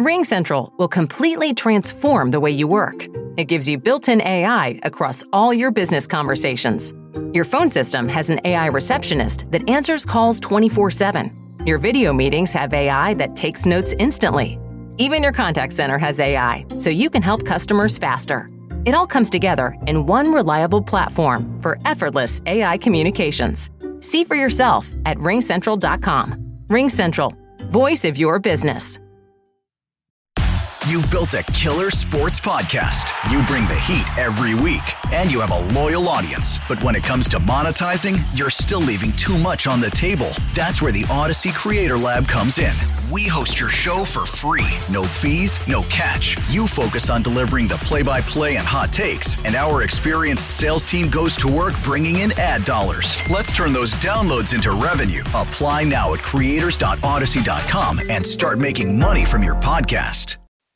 RingCentral will completely transform the way you work. It gives you built-in AI across all your business conversations. Your phone system has an AI receptionist that answers calls 24/7. Your video meetings have AI that takes notes instantly. Even your contact center has AI, so you can help customers faster. It all comes together in one reliable platform for effortless AI communications. See for yourself at ringcentral.com. RingCentral, voice of your business. You've built a killer sports podcast. You bring the heat every week, and you have a loyal audience. But when it comes to monetizing, you're still leaving too much on the table. That's where the Odyssey Creator Lab comes in. We host your show for free. No fees, no catch. You focus on delivering the play-by-play and hot takes, and our experienced sales team goes to work bringing in ad dollars. Let's turn those downloads into revenue. Apply now at creators.odyssey.com and start making money from your podcast.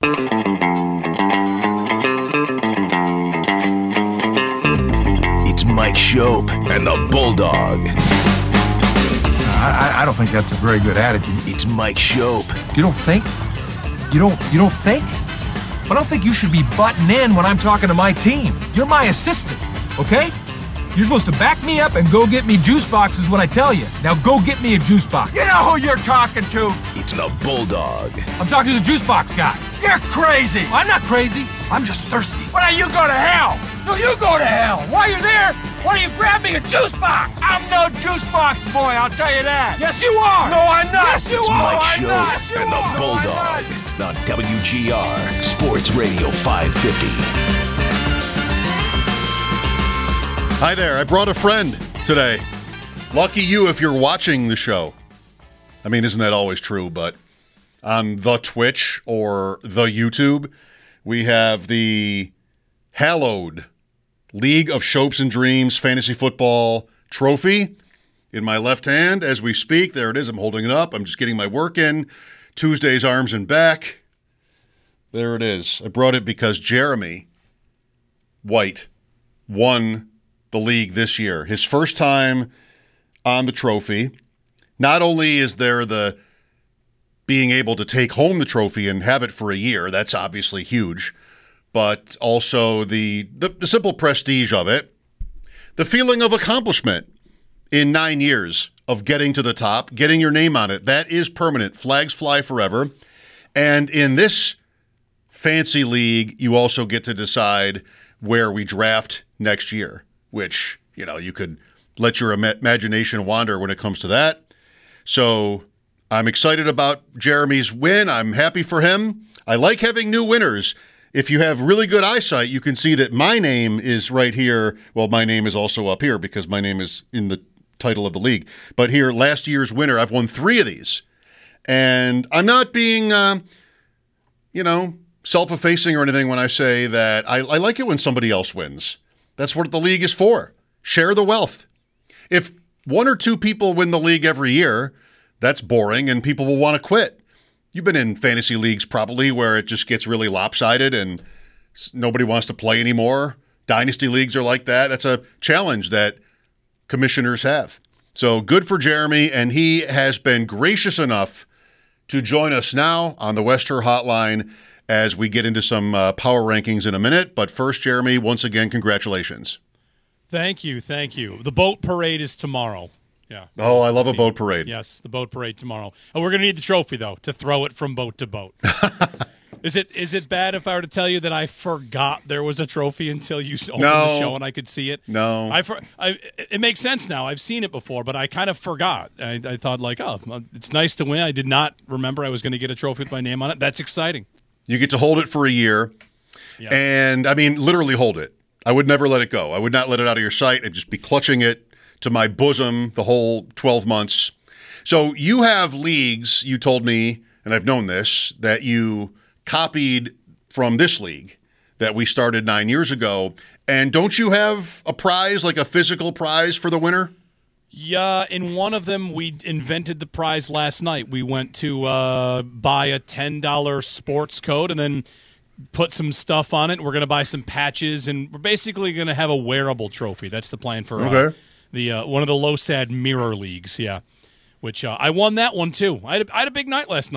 It's Mike Schopp and the Bulldog. I don't think that's a very good attitude. It's Mike Schopp. You don't think? You don't think? I don't think you should be butting in when I'm talking to my team. You're my assistant, okay? You're supposed to back me up and go get me juice boxes when I tell you. Now go get me a juice box. You know who you're talking to? It's the Bulldog. I'm talking to the juice box guy. You're crazy. I'm not crazy. I'm just thirsty. Why don't you go to hell? No, you go to hell. While you're there, why don't you grab me a juice box? I'm no juice box boy, I'll tell you that. Yes, you are. No, I'm not. Yes, you It's are. Mike I'm not. Schopp You and the are. Bulldog on WGR Sports Radio 550. Hi there. I brought a friend today. Lucky you if you're watching the show. I mean, isn't that always true? But on the Twitch or the YouTube, we have the hallowed League of Schopes and Dreams Fantasy Football Trophy in my left hand as we speak. There it is. I'm holding it up. I'm just getting my work in. Tuesday's arms and back. There it is. I brought it because Jeremy White won the league this year. His first time on the trophy. Not only is there the being able to take home the trophy and have it for a year, that's obviously huge, but also the simple prestige of it, the feeling of accomplishment in 9 years of getting to the top, getting your name on it, that is permanent. Flags fly forever. And in this fancy league, you also get to decide where we draft next year, which, you know, you could let your imagination wander when it comes to that. So I'm excited about Jeremy's win. I'm happy for him. I like having new winners. If you have really good eyesight, you can see that my name is right here. Well, my name is also up here because my name is in the title of the league. But here, last year's winner, I've won 3 of these. And I'm not being, self-effacing or anything when I say that I like it when somebody else wins. That's what the league is for. Share the wealth. If 1 or 2 people win the league every year, that's boring and people will want to quit. You've been in fantasy leagues probably where it just gets really lopsided and nobody wants to play anymore. Dynasty leagues are like that. That's a challenge that commissioners have. So good for Jeremy, and he has been gracious enough to join us now on the Wester Hotline as we get into some power rankings in a minute. But first, Jeremy, once again, congratulations. Thank you. The boat parade is tomorrow. Yeah. Oh, I love a boat parade. Yes, the boat parade tomorrow. And we're going to need the trophy, though, to throw it from boat to boat. Is it bad if I were to tell you that I forgot there was a trophy until you opened the show and I could see it? No. It makes sense now. I've seen it before, but I kind of forgot. I thought, it's nice to win. I did not remember I was going to get a trophy with my name on it. That's exciting. You get to hold it for a year. Yes. And, literally hold it. I would never let it go. I would not let it out of your sight. I'd just be clutching it to my bosom the whole 12 months. So you have leagues, you told me, and I've known this, that you copied from this league that we started 9 years ago. And don't you have a prize, like a physical prize for the winner? Yeah, in one of them, we invented the prize last night. We went to buy a $10 sports code and then put some stuff on it. We're going to buy some patches, and we're basically going to have a wearable trophy. That's the plan for one of the LoSAD mirror leagues, yeah, which I won that one, too. I had a big night last night.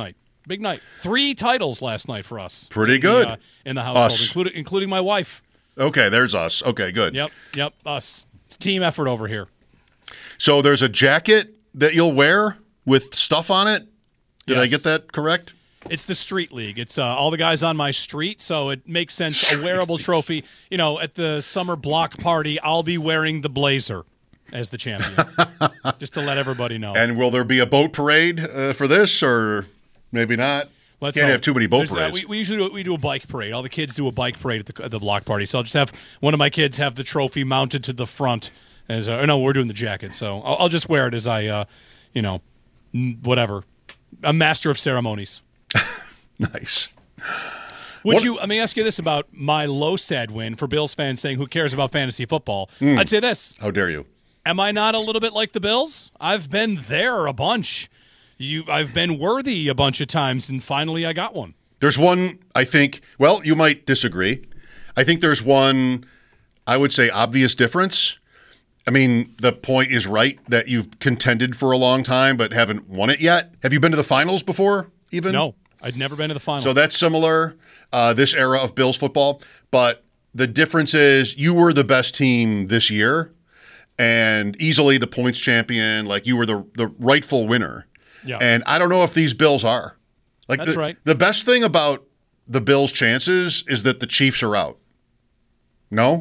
Big night. 3 titles last night for us. Pretty good. In the household, Us. including my wife. Okay, there's us. Okay, good. Yep, us. It's a team effort over here. So there's a jacket that you'll wear with stuff on it? Did I Yes. get that correct? It's the street league. It's all the guys on my street, so it makes sense. A wearable trophy. At the summer block party, I'll be wearing the blazer as the champion, just to let everybody know. And will there be a boat parade for this, or maybe not? Let's Can't hope. have too many boat There's, parades. we usually do a bike parade. All the kids do a bike parade at the block party. So I'll just have one of my kids have the trophy mounted to the front. No, we're doing the jacket. So I'll just wear it as I, whatever. A master of ceremonies. Nice. Let me ask you this about my Losad win for Bills fans saying, who cares about fantasy football? I'd say this. How dare you? Am I not a little bit like the Bills? I've been there a bunch. I've been worthy a bunch of times, and finally I got one. There's one, I think, well, you might disagree. I think there's one, I would say, obvious difference. I mean, the point is right that you've contended for a long time but haven't won it yet. Have you been to the finals before, even? No, I'd never been to the finals. So that's similar, this era of Bills football. But the difference is you were the best team this year and easily the points champion. Like, you were the rightful winner. Yeah. And I don't know if these Bills are. Like, That's right. The best thing about the Bills' chances is that the Chiefs are out. No?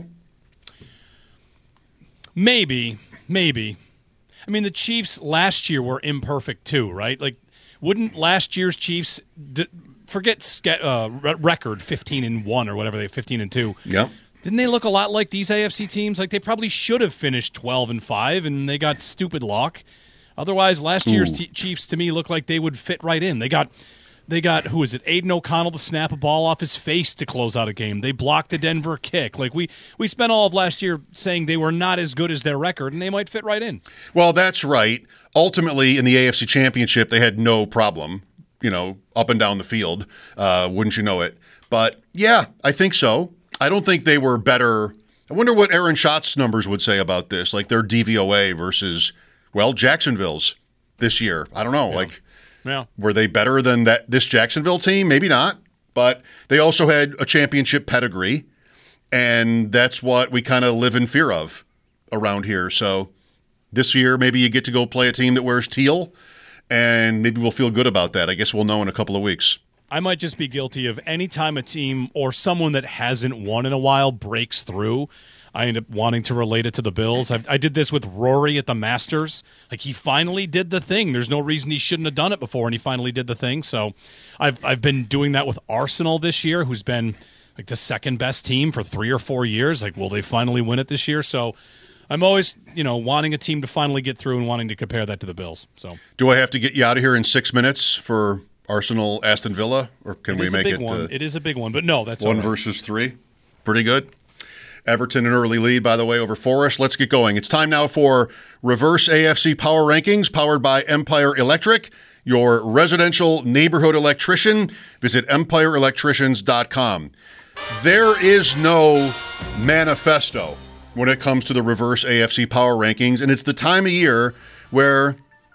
Maybe. I mean, the Chiefs last year were imperfect too, right? Like, wouldn't last year's Chiefs forget record 15-1 or whatever they 15-2? Yeah. Didn't they look a lot like these AFC teams? Like, they probably should have finished 12-5, and they got stupid luck. Otherwise, last year's Chiefs to me look like they would fit right in. They got who is it? Aiden O'Connell to snap a ball off his face to close out a game. They blocked a Denver kick. Like, we spent all of last year saying they were not as good as their record, and they might fit right in. Well, that's right. Ultimately, in the AFC Championship, they had no problem, up and down the field. Wouldn't you know it? But, yeah, I think so. I don't think they were better. I wonder what Aaron Schatz's numbers would say about this, like their DVOA versus, well, Jacksonville's this year. I don't know. Yeah. Were they better than this Jacksonville team? Maybe not. But they also had a championship pedigree, and that's what we kind of live in fear of around here. So this year, maybe you get to go play a team that wears teal, and maybe we'll feel good about that. I guess we'll know in a couple of weeks. I might just be guilty of any time a team or someone that hasn't won in a while breaks through, I end up wanting to relate it to the Bills. I did this with Rory at the Masters. Like, he finally did the thing. There's no reason he shouldn't have done it before, and he finally did the thing. So I've been doing that with Arsenal this year, who's been like the second best team for 3 or 4 years. Like, will they finally win it this year? So I'm always, wanting a team to finally get through and wanting to compare that to the Bills. So do I have to get you out of here in 6 minutes for Arsenal Aston Villa, or can we make it? It is a big one, but no, that's 1 all right. versus 3. Pretty good. Everton an early lead, by the way, over Forest. Let's get going. It's time now for Reverse AFC Power Rankings, powered by Empire Electric, your residential neighborhood electrician. Visit empireelectricians.com. There is no manifesto when it comes to the Reverse AFC Power Rankings, and it's the time of year where,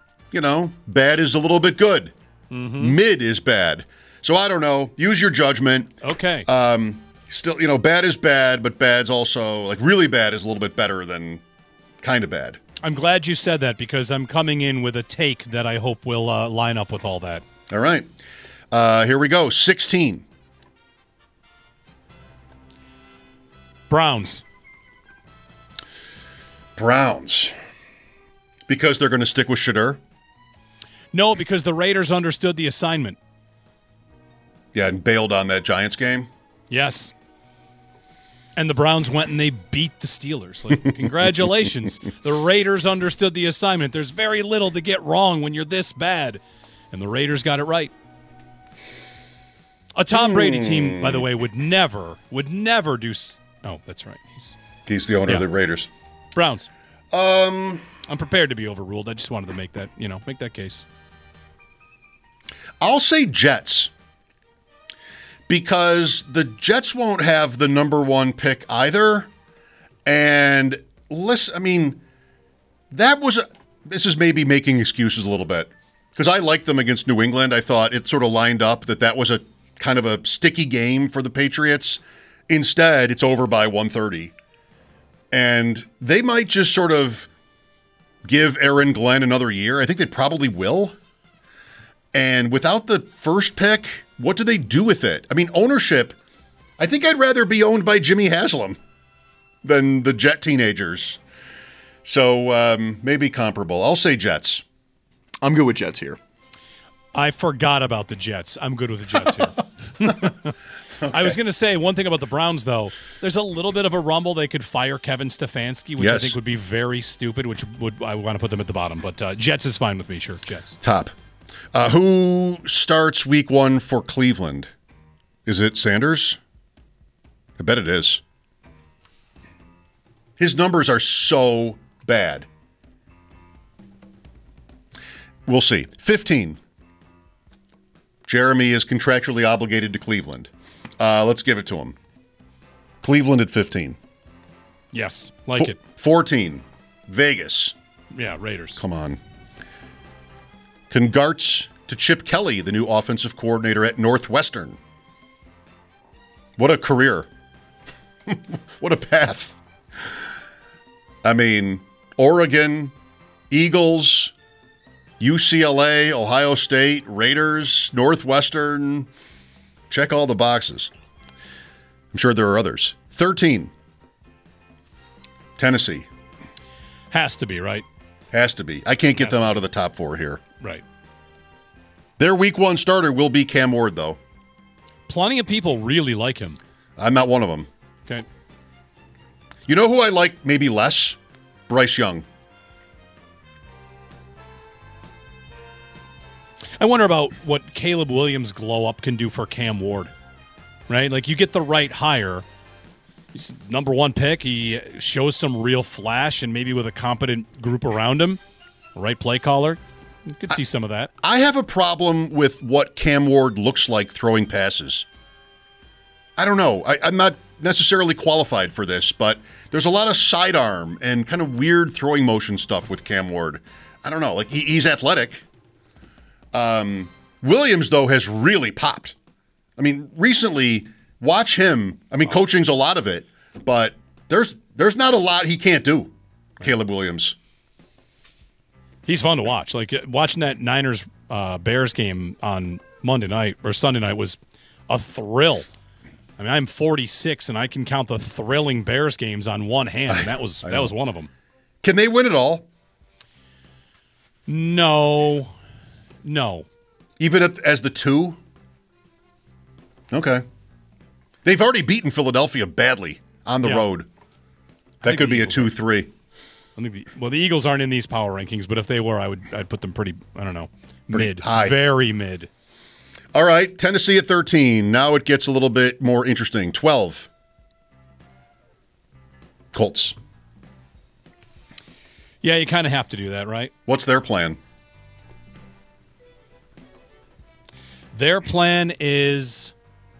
bad is a little bit good. Mm-hmm. Mid is bad. So I don't know. Use your judgment. Okay. Still, bad is bad, but bad's also, like, really bad is a little bit better than kind of bad. I'm glad you said that, because I'm coming in with a take that I hope will line up with all that. All right. Here we go. 16. Browns. Because they're going to stick with Shedeur? No, because the Raiders understood the assignment. Yeah, and bailed on that Giants game? Yes. And the Browns went and they beat the Steelers. Like, congratulations. The Raiders understood the assignment. There's very little to get wrong when you're this bad. And the Raiders got it right. A Tom Brady team, by the way, would never do... Oh, that's right. He's the owner of the Raiders. Browns. I'm prepared to be overruled. I just wanted to make that case. I'll say Jets. Because the Jets won't have the number 1 pick either. And listen, this is maybe making excuses a little bit. because I liked them against New England. I thought it sort of lined up that was a kind of a sticky game for the Patriots. Instead, it's over by 130. And they might just sort of give Aaron Glenn another year. I think they probably will. And without the first pick, what do they do with it? I mean, ownership, I think I'd rather be owned by Jimmy Haslam than the Jet teenagers. So maybe comparable. I'll say Jets. I'm good with Jets here. I forgot about the Jets. I'm good with the Jets here. Okay. I was going to say one thing about the Browns, though. There's a little bit of a rumble they could fire Kevin Stefanski, which I think would be very stupid, I want to put them at the bottom. But Jets is fine with me, sure. Jets. Top. Who starts week 1 for Cleveland? Is it Sanders? I bet it is. His numbers are so bad. We'll see. 15. Jeremy is contractually obligated to Cleveland. Let's give it to him. Cleveland at 15. Yes, like it. 14. Vegas. Yeah, Raiders. Come on. Congrats to Chip Kelly, the new offensive coordinator at Northwestern. What a career. What a path. I mean, Oregon, Eagles, UCLA, Ohio State, Raiders, Northwestern. Check all the boxes. I'm sure there are others. 13. Tennessee. Has to be, right? Has to be. I can't get them out of the top 4 here. Right. Their week 1 starter will be Cam Ward, though. Plenty of people really like him. I'm not one of them. Okay. You know who I like maybe less? Bryce Young. I wonder about what Caleb Williams' glow-up can do for Cam Ward, right? Like, you get the right hire. He's number 1 pick. He shows some real flash, and maybe with a competent group around him, right play caller, you could see some of that. I have a problem with what Cam Ward looks like throwing passes. I don't know. I'm not necessarily qualified for this, but there's a lot of sidearm and kind of weird throwing motion stuff with Cam Ward. I don't know. Like, he's athletic. Williams, though, has really popped. I mean, recently, watch him. I mean, coaching's a lot of it, but there's not a lot he can't do, Caleb Williams. He's fun to watch. Like, watching that Niners-Bears game on Monday night or Sunday night was a thrill. I mean, I'm 46, and I can count the thrilling Bears games on one hand, and that was one of them. Can they win it all? No. Even as the 2? Okay. They've already beaten Philadelphia badly on the road. That could be a 2-3. I think the Eagles aren't in these power rankings, but if they were, I'd put them pretty, I don't know, mid. High. Very mid. All right, Tennessee at 13. Now it gets a little bit more interesting. 12. Colts. Yeah, you kind of have to do that, right? What's their plan? Their plan is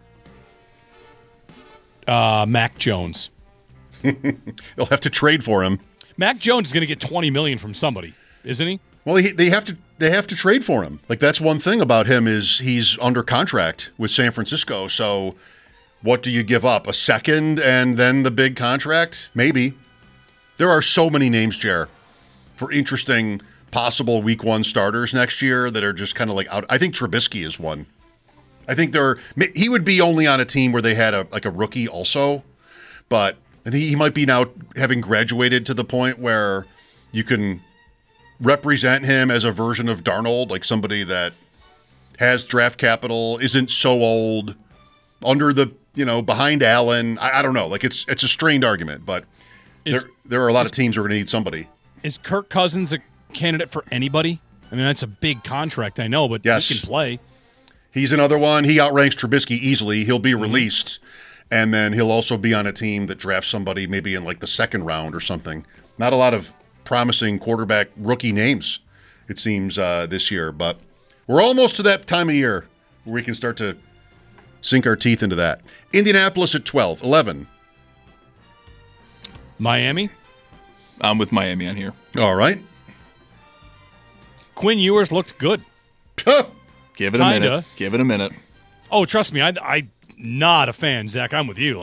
Mac Jones. They'll have to trade for him. Mac Jones is going to get $20 million from somebody, isn't he? Well, they have to trade for him. Like, that's one thing about him is he's under contract with San Francisco. So what do you give up? A second and then the big contract? Maybe. There are so many names, Jer, for interesting possible week 1 starters next year that are just kind of like out. I think Trubisky is one. I think he would be only on a team where they had a rookie also, but I think he might be now having graduated to the point where you can represent him as a version of Darnold, like somebody that has draft capital, isn't so old, under the, behind Allen. I don't know. Like, it's a strained argument, but there are a lot of teams who are going to need somebody. Is Kirk Cousins a candidate for anybody? I mean, that's a big contract, I know, but yes, he can play. He's another one. He outranks Trubisky easily. He'll be released, and then he'll also be on a team that drafts somebody maybe in like the 2nd round or something. Not a lot of promising quarterback rookie names, it seems, this year. But we're almost to that time of year where we can start to sink our teeth into that. Indianapolis at 12. 11. Miami? I'm with Miami on here. All right. Quinn Ewers looked good. Give it a Kinda. minute. Give it a minute. Oh, trust me, I'm not a fan, Zach. I'm with you.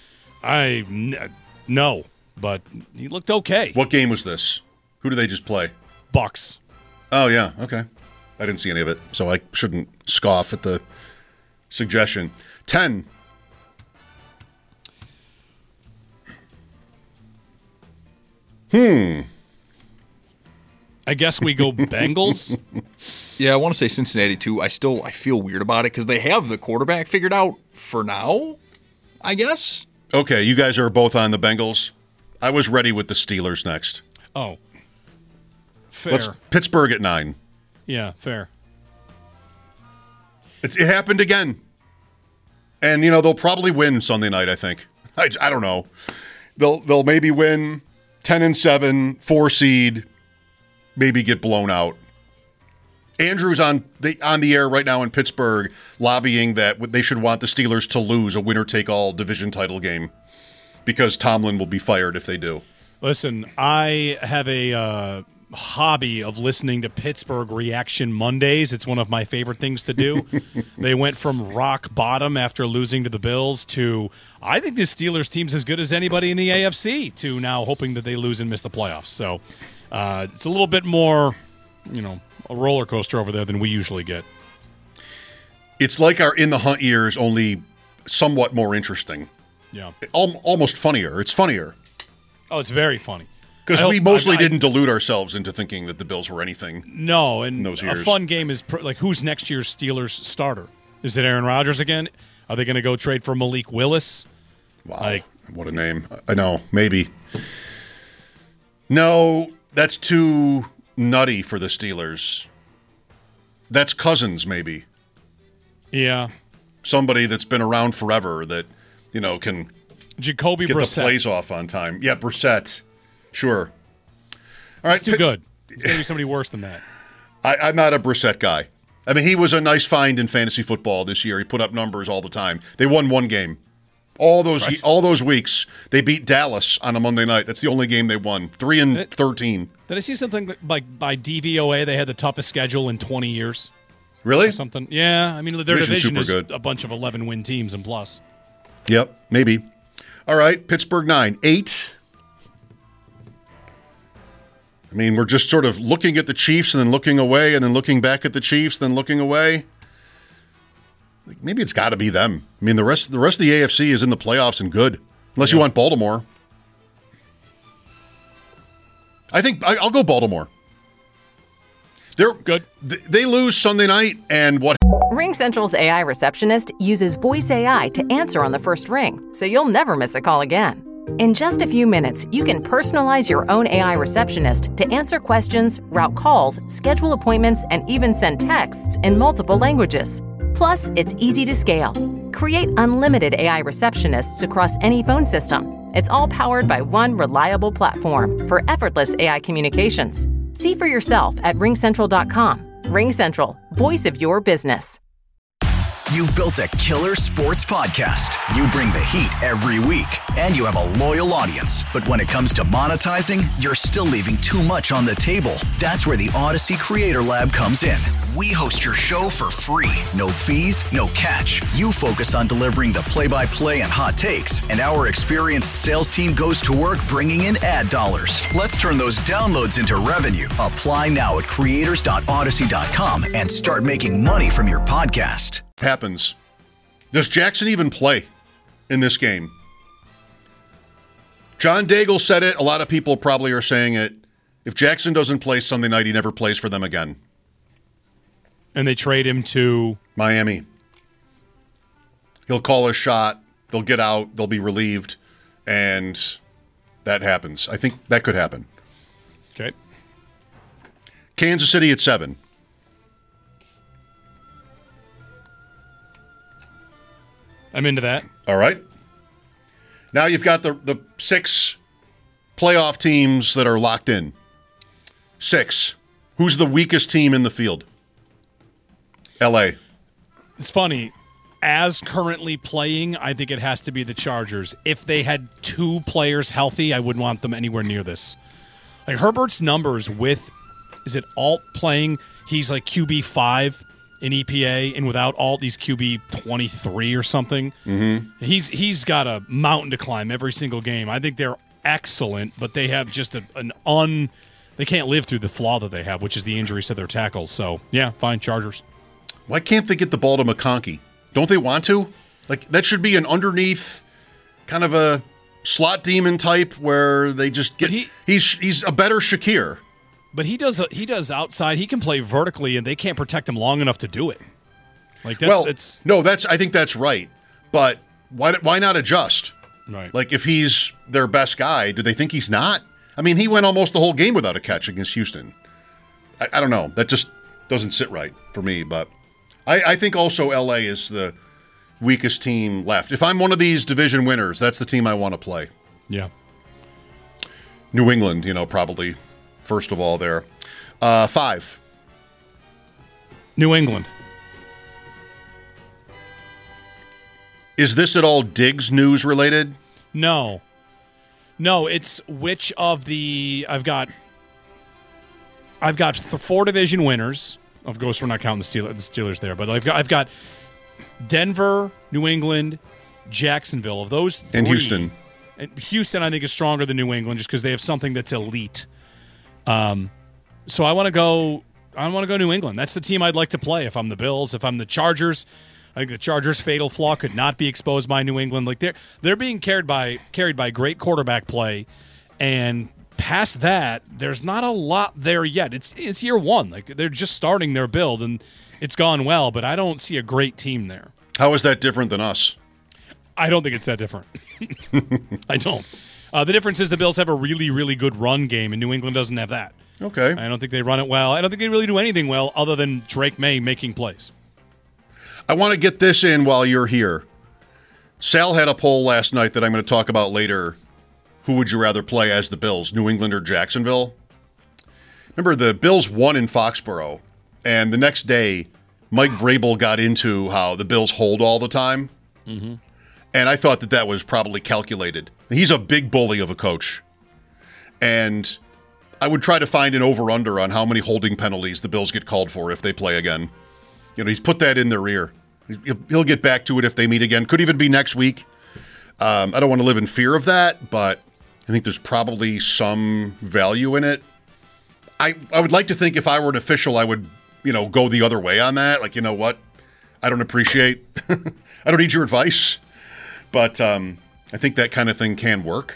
No, but he looked okay. What game was this? Who did they just play? Bucks. Oh, yeah. Okay. I didn't see any of it, so I shouldn't scoff at the suggestion. 10. I guess we go Bengals. Yeah, I want to say Cincinnati too. I feel weird about it because they have the quarterback figured out for now, I guess. Okay, you guys are both on the Bengals. I was ready with the Steelers next. Oh. Fair. Pittsburgh at 9. Yeah, fair. It happened again. And, they'll probably win Sunday night, I think. I don't know. They'll maybe win 10-7, 4 seed, maybe get blown out. Andrew's on the air right now in Pittsburgh lobbying that they should want the Steelers to lose a winner-take-all division title game because Tomlin will be fired if they do. Listen, I have a hobby of listening to Pittsburgh Reaction Mondays. It's one of my favorite things to do. They went from rock bottom after losing to the Bills to, I think this Steelers team's as good as anybody in the AFC, to now hoping that they lose and miss the playoffs. So it's a little bit more, a roller coaster over there than we usually get. It's like our In the Hunt years, only somewhat more interesting. Yeah. Almost funnier. It's funnier. Oh, it's very funny. Because we mostly didn't delude ourselves into thinking that the Bills were anything. No, and in those a years. fun game is who's next year's Steelers starter? Is it Aaron Rodgers again? Are they going to go trade for Malik Willis? Wow, what a name. I know, maybe. No, that's too nutty for the Steelers. That's Cousins, maybe. Yeah. Somebody that's been around forever that, can Jacoby get Brissett. the plays off on time. Yeah, Brissett. Sure. All right. It's too good. It's going to be somebody worse than that. I'm not a Brissett guy. I mean, he was a nice find in fantasy football this year. He put up numbers all the time. They won one game. All those weeks, they beat Dallas on a Monday night. That's the only game they won. 3-13. Did I see something like by DVOA they had the toughest schedule in 20 years? Really? Or something. Yeah. I mean, their division is good. A bunch of 11-win teams and plus. Yep, maybe. All right, Pittsburgh 9. 8. I mean, we're just sort of looking at the Chiefs and then looking away and then looking back at the Chiefs, then looking away. Maybe it's got to be them. I mean, the rest of the AFC is in the playoffs and good, unless you want Baltimore. I think I'll go Baltimore. They're good. They lose Sunday night, and what? RingCentral's AI receptionist uses voice AI to answer on the first ring, so you'll never miss a call again. In just a few minutes, you can personalize your own AI receptionist to answer questions, route calls, schedule appointments, and even send texts in multiple languages. Plus, it's easy to scale. Create unlimited AI receptionists across any phone system. It's all powered by one reliable platform for effortless AI communications. See for yourself at RingCentral.com. RingCentral, voice of your business. You've built a killer sports podcast. You bring the heat every week, and you have a loyal audience. But when it comes to monetizing, you're still leaving too much on the table. That's where the Odyssey Creator Lab comes in. We host your show for free. No fees, no catch. You focus on delivering the play-by-play and hot takes, and our experienced sales team goes to work bringing in ad dollars. Let's turn those downloads into revenue. Apply now at creators.odyssey.com and start making money from your podcast. Happens. Does Jackson even play in this game? John Daigle said it. A lot of people probably are saying it. If Jackson doesn't play Sunday night, he never plays for them again. And they trade him to Miami. He'll call a shot. They'll get out. They'll be relieved. And that happens. I think that could happen. Okay. Kansas City at 7. I'm into that. All right. Now you've got the 6 playoff teams that are locked in. 6. Who's the weakest team in the field? L.A. It's funny. As currently playing, I think it has to be the Chargers. If they had 2 players healthy, I wouldn't want them anywhere near this. Like Herbert's numbers with, is it Alt playing? He's like QB5. in EPA, and without Alt, he's QB 23 or something. Mm-hmm. He's got a mountain to climb every single game. I think they're excellent, but they have just they can't live through the flaw that they have, which is the injuries to their tackles. So, yeah, fine, Chargers. Why can't they get the ball to McConkey? Don't they want to? Like, that should be an underneath kind of a slot demon type where they just get. He's a better Shakir. But he does outside. He can play vertically, and they can't protect him long enough to do it. Like that's I think that's right. But why not adjust? Right. Like if he's their best guy, do they think he's not? I mean, he went almost the whole game without a catch against Houston. I don't know. That just doesn't sit right for me. But I think also LA is the weakest team left. If I'm one of these division winners, that's the team I want to play. Yeah. New England, probably. First of all, there. 5. New England. Is this at all Diggs news related? No, it's which of the I've got 4 division winners. Of course, we're not counting the Steelers there, but I've got Denver, New England, Jacksonville. Of those 3, and Houston. And Houston, I think, is stronger than New England just because they have something that's elite. So I want to go New England. That's the team I'd like to play if I'm the Bills. If I'm the Chargers, I think the Chargers' fatal flaw could not be exposed by New England. Like they're being carried by great quarterback play, and past that, there's not a lot there yet. It's year 1. Like they're just starting their build, and it's gone well, but I don't see a great team there. How is that different than us? I don't think it's that different. I don't. The difference is the Bills have a really, really good run game, and New England doesn't have that. Okay. I don't think they run it well. I don't think they really do anything well other than Drake May making plays. I want to get this in while you're here. Sal had a poll last night that I'm going to talk about later. Who would you rather play as the Bills, New England or Jacksonville? Remember, the Bills won in Foxborough, and the next day, Mike Vrabel got into how the Bills hold all the time. Mm-hmm. And I thought that was probably calculated. He's a big bully of a coach. And I would try to find an over-under on how many holding penalties the Bills get called for if they play again. He's put that in their ear. He'll get back to it if they meet again. Could even be next week. I don't want to live in fear of that, but I think there's probably some value in it. I would like to think if I were an official, I would, go the other way on that. Like, you know what? I don't appreciate I don't need your advice. But I think that kind of thing can work.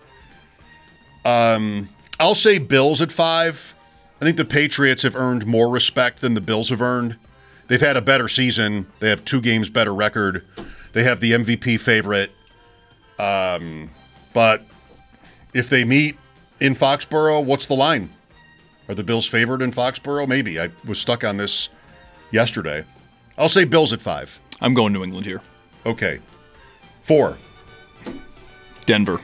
I'll say Bills at 5. I think the Patriots have earned more respect than the Bills have earned. They've had a better season. They have 2 games better record. They have the MVP favorite. But if they meet in Foxborough, what's the line? Are the Bills favored in Foxborough? Maybe. I was stuck on this yesterday. I'll say Bills at 5. I'm going New England here. Okay. 4. Denver.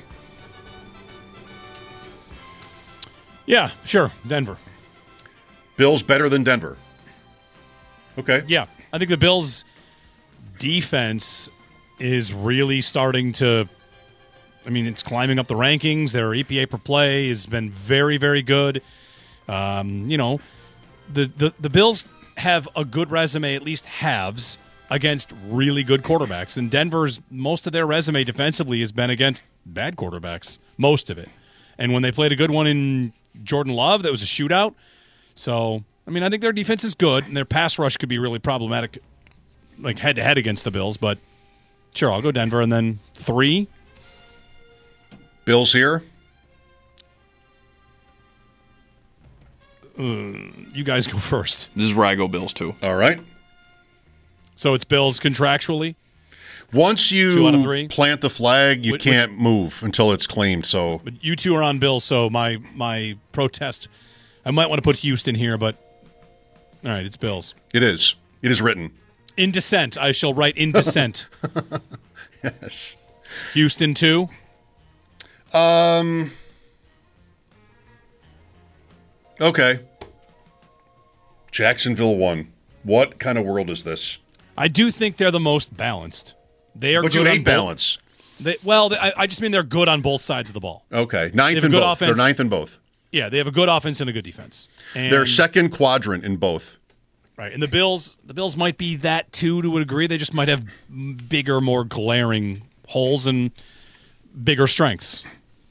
Yeah, sure. Denver. Bills better than Denver. Okay. Yeah. I think the Bills' defense is really starting to it's climbing up the rankings. Their EPA per play has been very, very good. The Bills have a good resume, at least halves, against really good quarterbacks. And Denver's, most of their resume defensively has been against bad quarterbacks, most of it. And when they played a good one in Jordan Love, that was a shootout. So, I think their defense is good, and their pass rush could be really problematic, like head-to-head against the Bills. But, sure, I'll go Denver. And then 3. Bills here. You guys go first. This is where I go Bills, too. All right. So it's Bills contractually? Once you 2 out of 3? Plant the flag, you can't move until it's claimed. So, but you 2 are on Bills, so my protest, I might want to put Houston here, but all right, it's Bills. It is. It is written. In dissent. I shall write in dissent. Yes. Houston 2? Okay. Jacksonville 1. What kind of world is this? I do think they're the most balanced. They are. But good you on hate balance. I just mean they're good on both sides of the ball. Okay. Ninth in both. Offense. They're ninth in both. Yeah, they have a good offense and a good defense. And they're second quadrant in both. Right, and the Bills might be that too to a degree. They just might have bigger, more glaring holes and bigger strengths.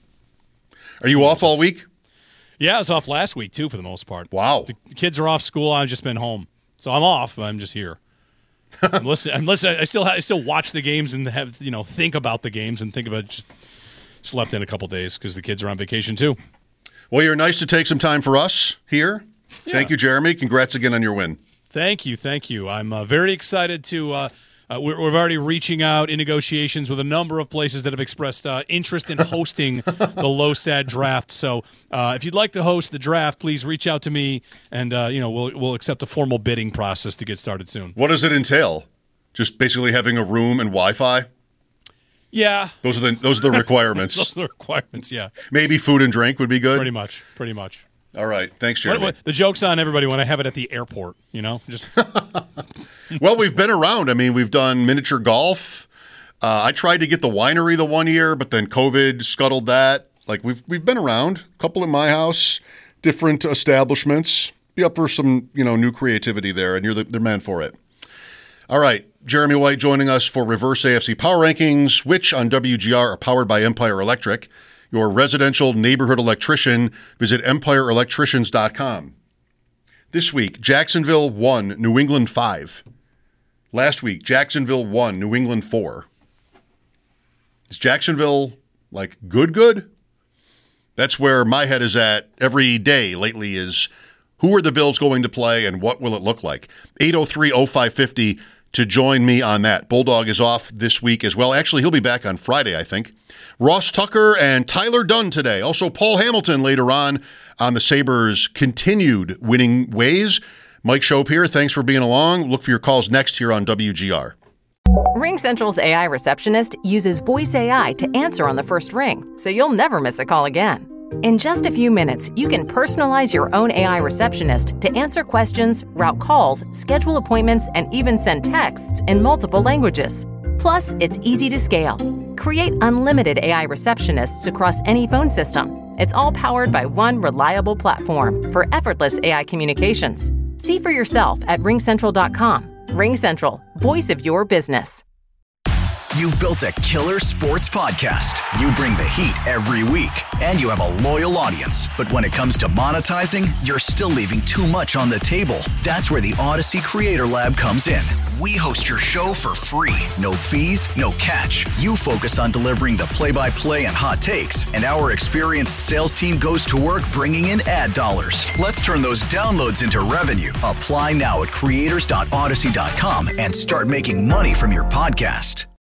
Are you off all week? Yeah, I was off last week too for the most part. Wow. The kids are off school. I've just been home, so I'm off. But I'm just here. I'm listening. I still watch the games and have think about the games and think about just slept in a couple days because the kids are on vacation too. Well, you're nice to take some time for us here. Yeah. Thank you, Jeremy. Congrats again on your win. Thank you. I'm very excited to. We're already reaching out in negotiations with a number of places that have expressed interest in hosting the LoSAD draft. So if you'd like to host the draft, please reach out to me, and we'll accept a formal bidding process to get started soon. What does it entail? Just basically having a room and Wi-Fi? Yeah. Those are the requirements. Those are the requirements, yeah. Maybe food and drink would be good? Pretty much. All right. Thanks, Jeremy. The joke's on everybody when I have it at the airport, just... Well, we've been around. I mean, we've done miniature golf. I tried to get the winery the one year, but then COVID scuttled that. Like, we've been around. A couple in my house, different establishments. Be up for some, new creativity there, and you're the man for it. All right. Jeremy White joining us for Reverse AFC Power Rankings, which on WGR are powered by Empire Electric, your residential neighborhood electrician. Visit empireelectricians.com. This week, Jacksonville 1, New England 5. Last week, Jacksonville 1, New England 4. Is Jacksonville, good? That's where my head is at every day lately is who are the Bills going to play and what will it look like? 803-0550 to join me on that. Bulldog is off this week as well. Actually, he'll be back on Friday, I think. Ross Tucker and Tyler Dunn today. Also, Paul Hamilton later on the Sabres' continued winning ways. Mike Shope here. Thanks for being along. Look for your calls next here on WGR. RingCentral's AI receptionist uses voice AI to answer on the first ring, so you'll never miss a call again. In just a few minutes, you can personalize your own AI receptionist to answer questions, route calls, schedule appointments, and even send texts in multiple languages. Plus, it's easy to scale. Create unlimited AI receptionists across any phone system. It's all powered by one reliable platform for effortless AI communications. See for yourself at RingCentral.com. RingCentral, voice of your business. You've built a killer sports podcast. You bring the heat every week, and you have a loyal audience. But when it comes to monetizing, you're still leaving too much on the table. That's where the Odyssey Creator Lab comes in. We host your show for free. No fees, no catch. You focus on delivering the play-by-play and hot takes, and our experienced sales team goes to work bringing in ad dollars. Let's turn those downloads into revenue. Apply now at creators.odyssey.com and start making money from your podcast.